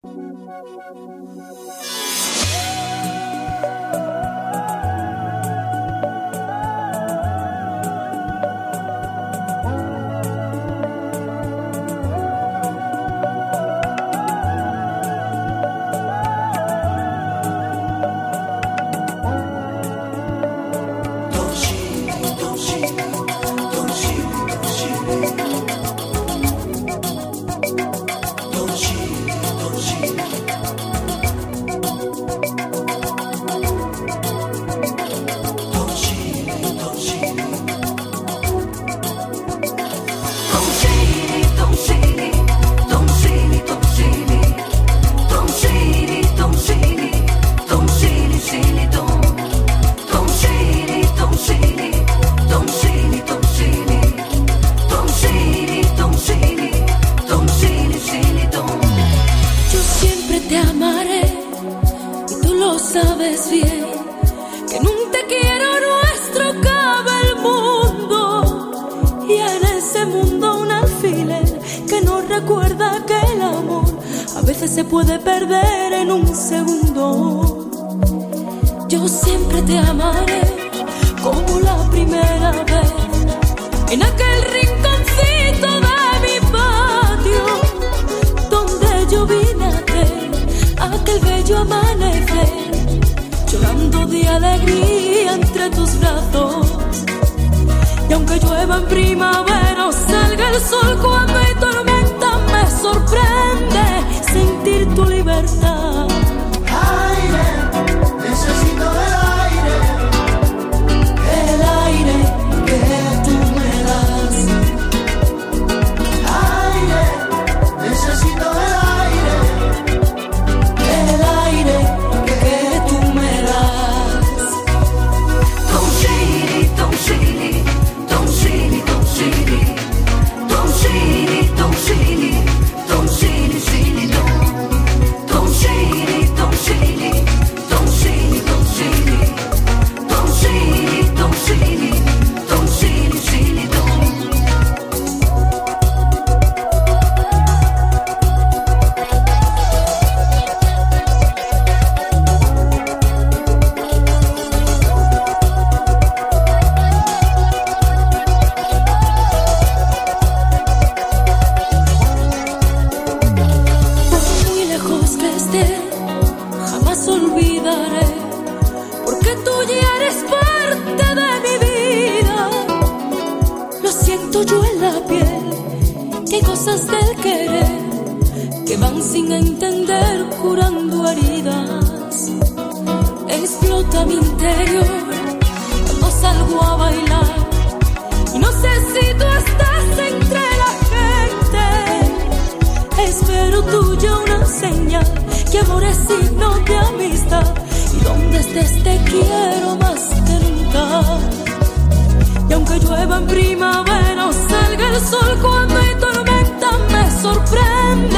Se puede perder en un segundo. Yo siempre te amaré como la primera vez, en aquel rinconcito de mi patio, donde yo vi nacer aquel bello amanecer, llorando de alegría entre tus brazos. Y aunque llueva en primavera o salga el sol cuando hay tormenta, me sorprende sentir tu libertad. Aire, necesito el aire que tú me das. Aire, necesito el aire que tú me das. Don't shady, don't shady, don't shady, don't shady, don't shady, don't shady, don't shady, shady, don't. Don't shady, don't shady, don't shady, don't shady, don't shady, don't shady, don't shady, shady, don't. Jamás olvidaré, porque tú ya eres parte de mi vida. Lo siento yo en la piel, que hay cosas del querer que van sin entender, curando heridas. Explota mi interior cuando salgo a bailar, y no sé si tú estás entre la gente. Espero tuya una señal, que amor es signo de amistad, y donde estés te quiero más que nunca. Y aunque llueva en primavera o salga el sol cuando hay tormenta, me sorprende